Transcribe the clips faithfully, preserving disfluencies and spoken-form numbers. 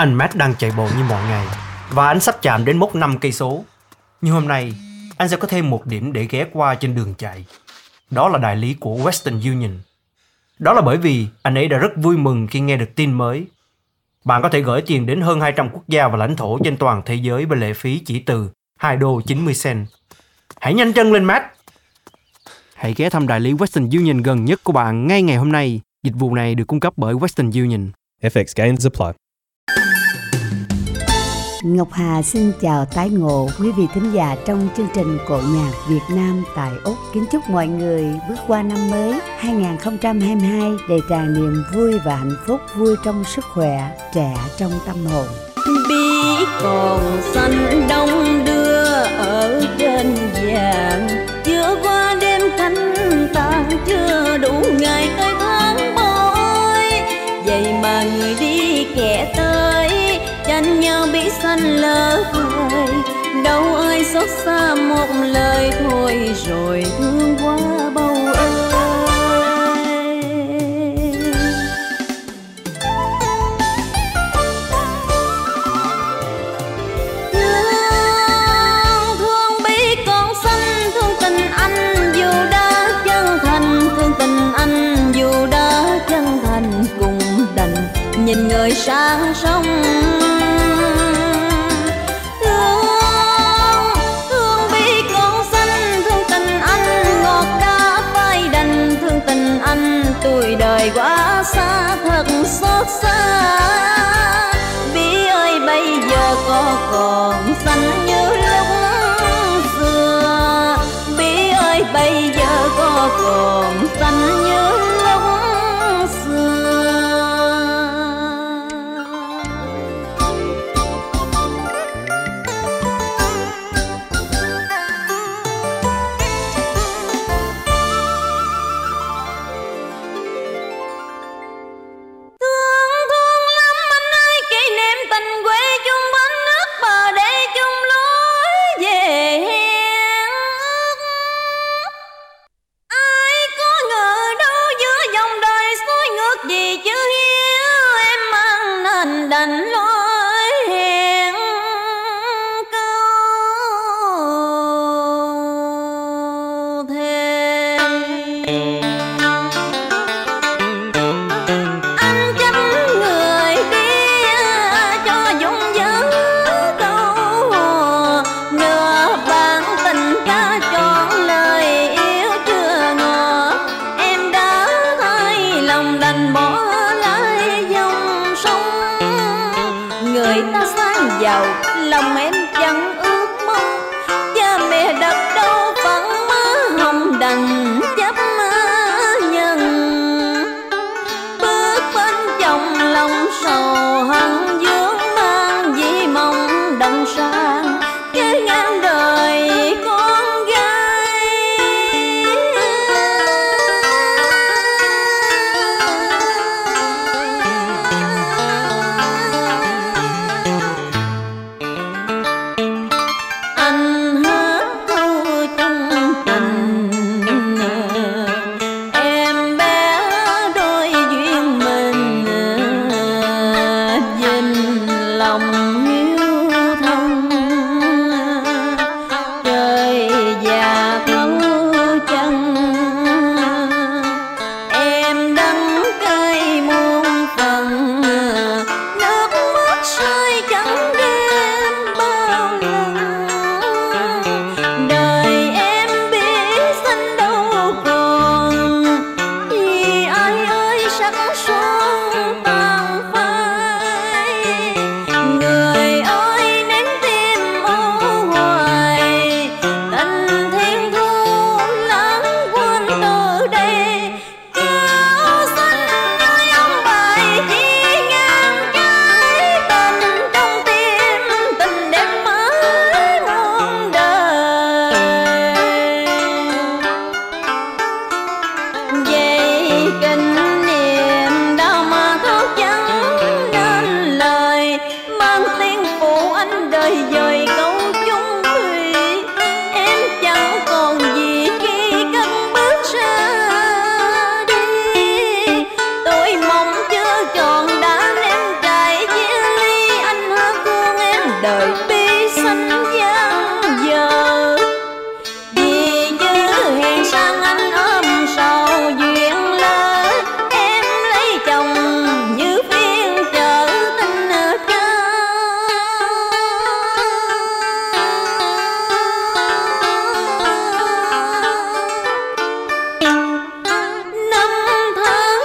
Anh Matt đang chạy bộ như mọi ngày và anh sắp chạm đến mốc năm cây số. Nhưng hôm nay, anh sẽ có thêm một điểm để ghé qua trên đường chạy. Đó là đại lý của Western Union. Đó là bởi vì anh ấy đã rất vui mừng khi nghe được tin mới. Bạn có thể gửi tiền đến hơn hai trăm quốc gia và lãnh thổ trên toàn thế giới với lệ phí chỉ từ hai đô chín mươi cent. Hãy nhanh chân lên, Matt! Hãy ghé thăm đại lý Western Union gần nhất của bạn ngay ngày hôm nay. Dịch vụ này được cung cấp bởi Western Union. F X gains apply. Ngọc Hà xin chào tái ngộ quý vị thính giả trong chương trình Cội nhạc Việt Nam tại Úc. Kính chúc mọi người bước qua năm mới hai không hai hai đầy tràn niềm vui và hạnh phúc, vui trong sức khỏe, trẻ trong tâm hồn. Bí còn xanh đông đưa ở trên vàng, chưa qua đêm thanh tàn, chưa đủ ngày tới tháng bội. Vậy mà người đi kẻ tới, tranh nhau biết xanh lỡ vời, đâu ai xót xa một lời thôi rồi thương quá bầu ơi. Thương, thương bí con xanh, thương tình anh dù đã chân thành, thương tình anh dù đã chân thành, cùng đành nhìn người sang sông. Tuổi đời quá xa thật xót xa, bí ơi bây giờ có còn xanh như lúc xưa, bí ơi bây giờ có còn xanh như lúc xưa. Lòng em chẳng ước mong, cha mẹ đặt đâu phận má hồng đành chấp nhân. Bước bên chồng lòng sầu hận vương mang vì mong đồng sang kế ngang đời con gái. xanh giang dở. Vì như hẹn sang anh ôm sầu duyên lỡ, em lấy chồng như phiên chợ tình ca. Năm tháng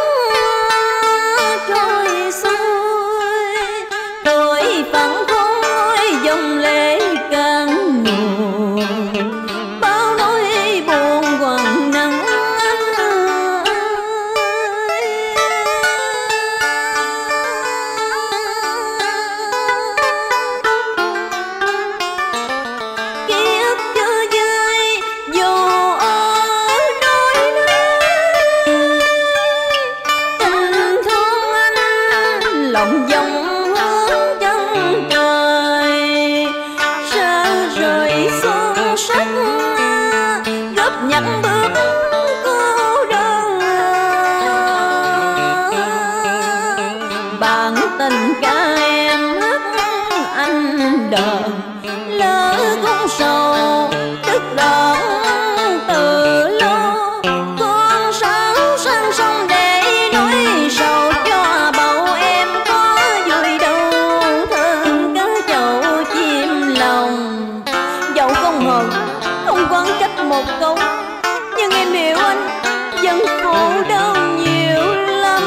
trôi xuôi, tôi phận thôi dòng lệ càng nhiều, bao nỗi buồn quằn nắng anh ơi. Kiếp chưa vui dù ở đôi nơi, tình thương anh lòng dòng hướng chân trời. Xa rời xuân sắc gấp nhặt bước cô đơn, bản tình ca em hát anh đờn. Lỡ cũng sầu đứt đoạn từ lâu, con sáo sang sông để nỗi sầu cho bầu em có vui đâu. Thơm cá chậu chim lòng, dẫu không hờn không quán trách một câu, nhưng em hiểu anh vẫn khổ đau nhiều lắm.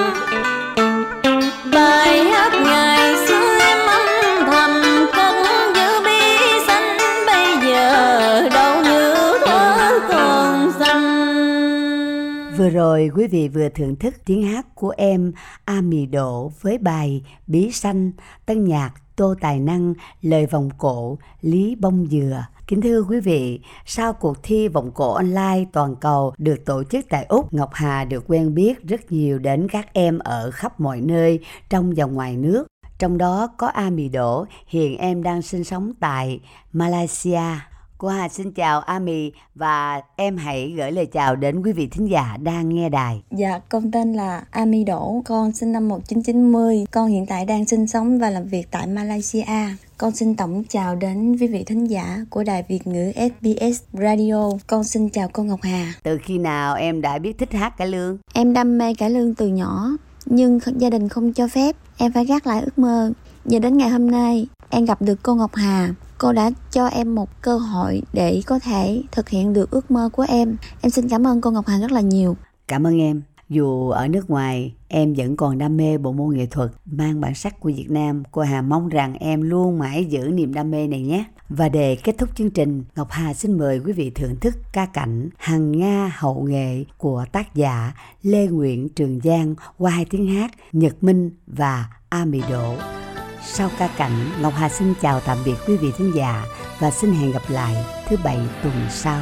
Bài hát ngày xưa em âm thầm cất giữ bí xanh, bây giờ đâu như thuở còn xanh. Vừa rồi quý vị vừa thưởng thức tiếng hát của em A Mì Độ với bài Bí Xanh, tân nhạc Tô Tài Năng, lời vọng cổ Lý Bông Dừa. Kính thưa quý vị, sau cuộc thi vọng cổ online toàn cầu được tổ chức tại Úc, Ngọc Hà được quen biết rất nhiều đến các em ở khắp mọi nơi trong và ngoài nước. Trong đó có A Mì Đỗ, hiện em đang sinh sống tại Malaysia. Cô Hà xin chào A Mì và em hãy gửi lời chào đến quý vị thính giả đang nghe đài. Dạ, con tên là A Mì Đỗ, con sinh năm một nghìn chín trăm chín mươi, con hiện tại đang sinh sống và làm việc tại Malaysia. Con xin tổng chào đến quý vị thính giả của đài Việt ngữ ét bê ét Radio. Con xin chào cô Ngọc Hà. Từ khi nào em đã biết thích hát cải lương? Em đam mê cải lương từ nhỏ, nhưng gia đình không cho phép, em phải gác lại ước mơ. Giờ đến ngày hôm nay, em gặp được cô Ngọc Hà. Cô đã cho em một cơ hội để có thể thực hiện được ước mơ của em. Em xin cảm ơn cô Ngọc Hà rất là nhiều. Cảm ơn em. Dù ở nước ngoài, em vẫn còn đam mê bộ môn nghệ thuật mang bản sắc của Việt Nam. Cô Hà mong rằng em luôn mãi giữ niềm đam mê này nhé. Và để kết thúc chương trình, Ngọc Hà xin mời quý vị thưởng thức ca cảnh Hằng Nga Hậu Nghệ của tác giả Lê Nguyễn Trường Giang qua hai tiếng hát Nhật Minh và A Mì Đỗ. Sau ca cảnh, Ngọc Hà xin chào tạm biệt quý vị thính giả và xin hẹn gặp lại thứ Bảy tuần sau.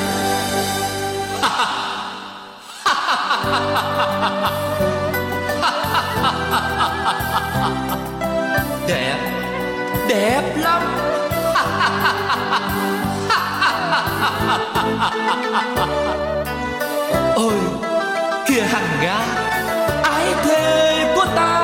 Đẹp, đẹp lắm. Ôi, kìa Hằng Nga, ái thề của ta.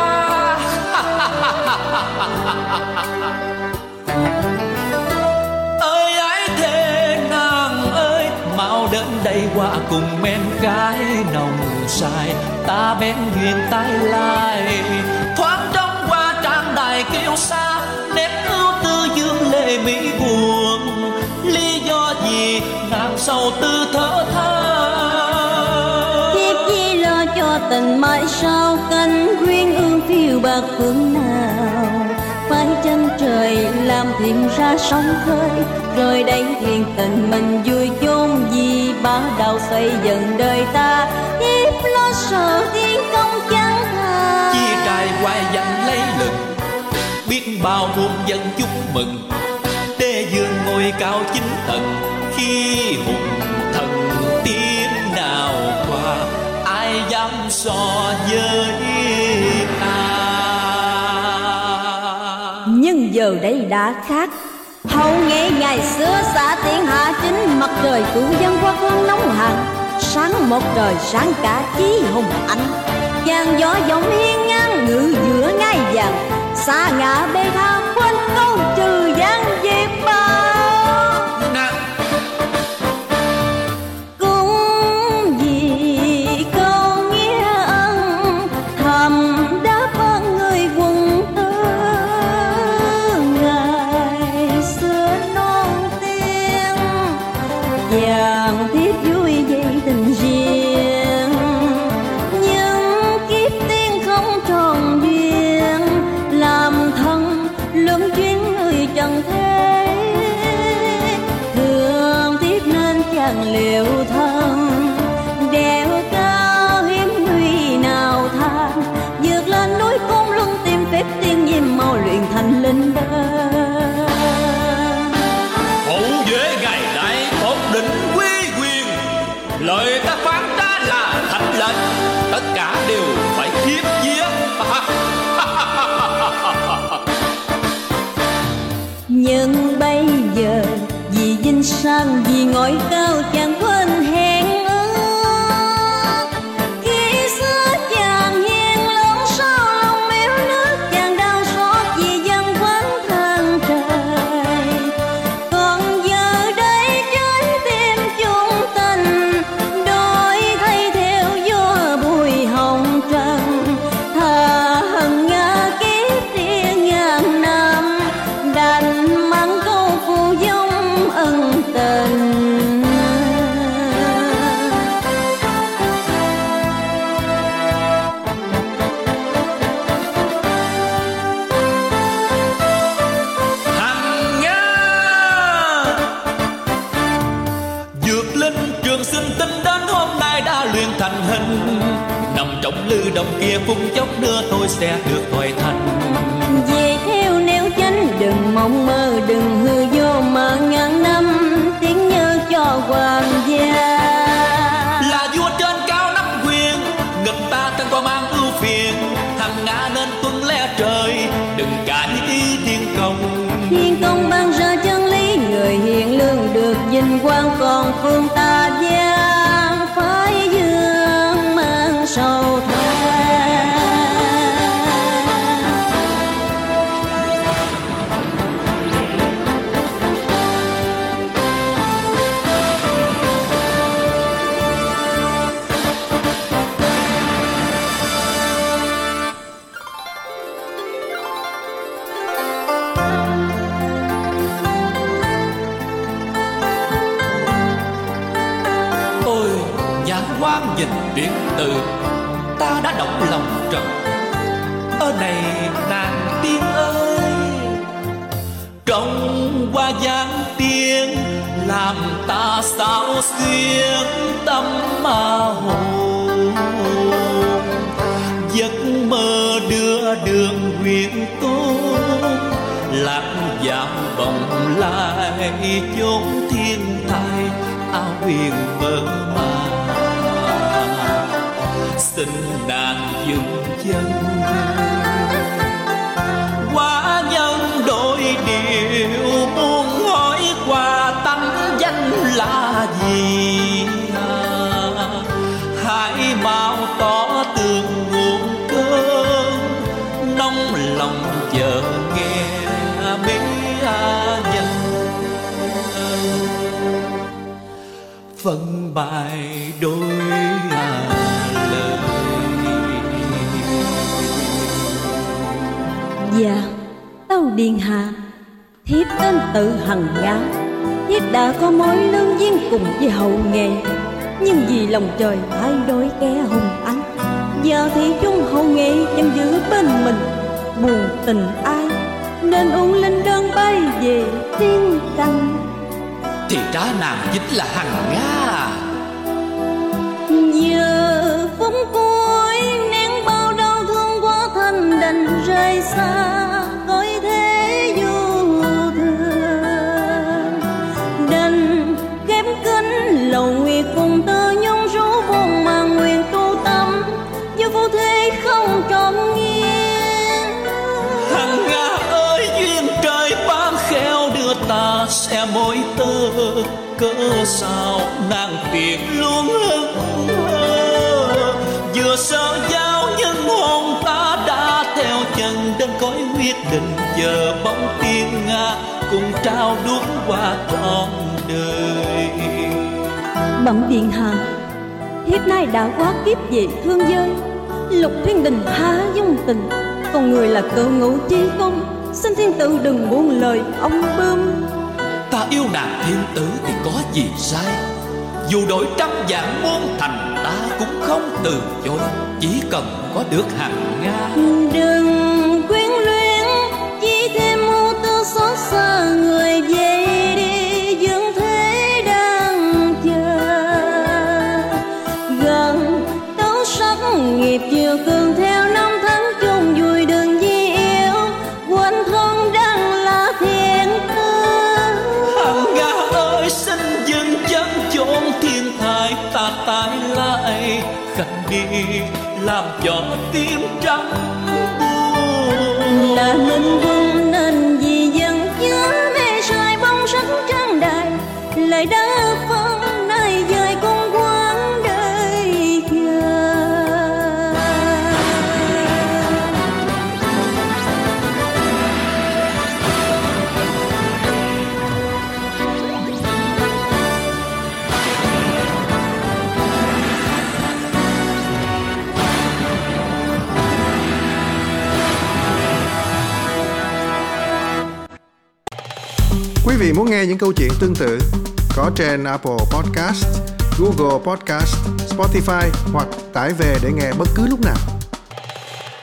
Ơi ái thề nàng ơi, mau đến đây qua cùng men cái nồng say. Ta bén duyên tay lại, thoáng trong qua trang đài kêu xa. Nét ưu tư dương lệ mỹ buồn, lý do gì nàng sầu tư thở than. Tiếc gì lo cho tình mãi sau cánh khuyên ương phiêu bạc phương nào. Phải chân trời làm thiền ra sóng khơi, rồi đây thiền tình mình vui chôn gì bá đạo xây dần đời ta. Tiếp lo sợ thiên không chẳng tha, chia trai hoài dành lấy lực, biết bao muôn dân chúc mừng. Đế dương ngôi cao chính tầng, khi hùng thần tiếng nào qua, ai dám so với ta. nhưng giờ đây đã khác. Hậu Nghệ ngày xưa xã Tiên Hạ chính mặt trời cứu dân qua cơn nóng hạn, sáng một trời sáng cả chí hùng anh. Giang gió giọng hiên ngang ngự giữa ngai vàng, xa ngã bê tha quên câu trừ gian diệu. Nhưng bây giờ vì vinh sang vì ngôi cao chẳng quên hẹn ước. Khi xưa chàng hiền lớn sao lòng yêu nước, chàng đau xót vì dân vẫn than trời. Còn giờ đây trái tim chung tình, đôi thay theo gió bụi hồng trần. Thà hận ngã kiếp đi ngàn năm, đành mang câu phù dung ân tình. Hằng Nga vượt lên trường sinh tinh đến hôm nay đã luyện thành hình. Nằm trong lư đồng kia phút chốc nữa tôi sẽ được thoại thành. Về theo nẻo chánh đừng mong mơ, đừng hư vô mà ngàn năm tiếng nhớ cho hoàng gia. Là vua trên cao nắm quyền, ngực ta thân còn mang ưu phiền. Hằng Nga nên tuân lẽ trời, đừng cãi ý thiên công. Thiên công ban ra chân lý, người hiền lương được vinh quang. Còn phương ta gian phải dương mang sầu than. Ôi nhãn quan nhìn tuyệt từ, ta đã động lòng trần. Ở này nàng tiên ơi, trong hoa giang tiên làm ta sao xuyên tâm mà hồn. Giấc mơ đưa đường huyền tôn, lạc giảm bồng lại chốn thiên thai. Áo huyền mơ màng xin nàng dừng chân. Quá nhân đôi điều muốn hỏi qua tánh danh là gì. Hãy mau tỏ tường nguồn cơn, nóng lòng chờ nghe mỹ nhân. Phân bài đôi lời. Dạ tâu điện hạ, thiếp tên tự Hằng Nga. Thiếp đã có mối lương duyên cùng với hậu nghệ, nhưng vì lòng trời thay đổi kẻ hùng anh. Giờ thì chung hậu nghệ vẫn giữ bên mình, buồn tình ai nên uống linh đơn bay về tiên cảnh. Thì trả nàng chính là Hằng Nga. Giờ phút cuối nén bao đau thương quá thành đành rời xa cõi thế vô thường. Đành khép kín lầu nguyệt cùng tơ nhung rũ buồn mà nguyện tu tâm, như vô thế không trọn nghiêng. Hằng Nga ơi duyên trời ban khéo đưa ta sẽ mối tơ. Cớ sao nàng phiền luôn hững hờ, vừa sợ giao nhưng hồn ta đã theo chân đến cõi quyết định. Chờ bóng tiên Nga cùng trao đuốc qua trọn đời. Bẩm điện hạ, thiếp nay đã quá kiếp về thương giới, lục thiên đình há dung tình. Con người là cự ngũ chi công, xin thiên tử đừng buông lời ông bướm. Ta yêu nàng thiên tử thì có gì sai, dù đổi trăm vạn muôn thành ta cũng không từ chối. Chỉ cần có được Hằng Nga. Đừng quyến luyến chỉ thêm mưu tư xót xa, người về đi dương thế đang chờ. Gần đấu sắc nghiệp chiều cường theo năm tháng chung vui đường di yêu, quên thân đang là thiên tư. Hằng Nga ơi xin dừng chân chốn thiên thai, ta tái lại khăn đi làm cho tim trắng buồn. Là linh quân nên vì dân chứa Quý vị muốn nghe những câu chuyện tương tự có trên Apple Podcast, Google Podcast, Spotify hoặc tải về để nghe bất cứ lúc nào.